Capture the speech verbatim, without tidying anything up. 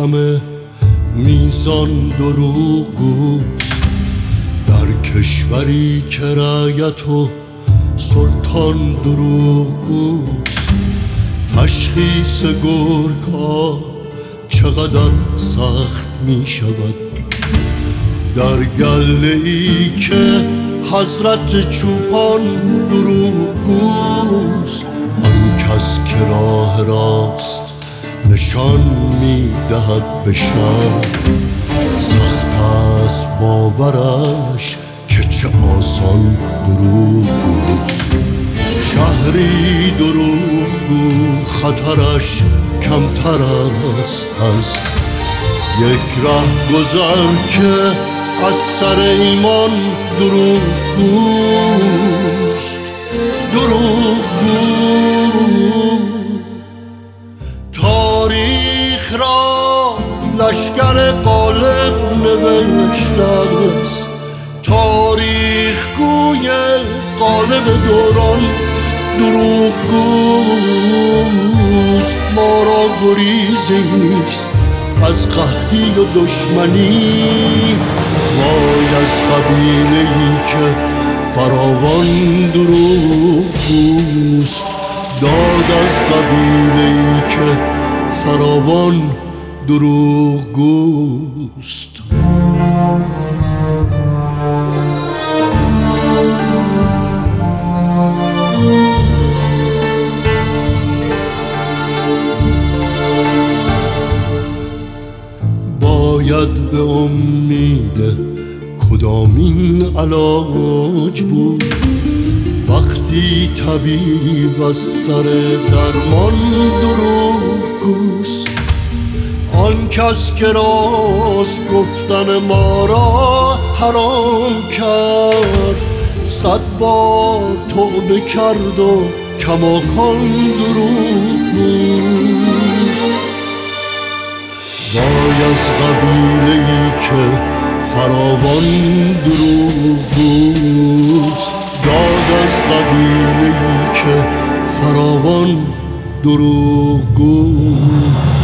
همه میزان دروغگوست، در کشوری که رعیت و سلطان دروغگوست. تشخیص گرگ‌ها چقدر سخت می شود، در گله‌ای که حضرت چوپان دروغگوست. آن کس که راه راست نشان می دهد به شهر، سخت است باورش که چه آسان دروغگوست. شهری دروغگو خطرش کمتر است از یک ره گذر که از سر ایمان دروغگوست. دروغگو تاریخ را لشکر غالب نوشته است، تاریخ گوی غالب دوران دروغگوست. ما را گریزی نیست از قحطی و دشمنی، وای از قبیله‌ای که فراوان دروغگوست. داد از قبیله‌ای که فراوان دروغگوست. باید به امید کدامین علاج بود وقتی طبیب از سر درمان دروغگوست. آن کس که راست گفتن ما را حرام کرد، صد بار توبه کرد و کماکان دروغگوست. وای از قبیله‌ای که فراوان دروغگوست، داد از قبیله‌ای که فراوان دروغگوست.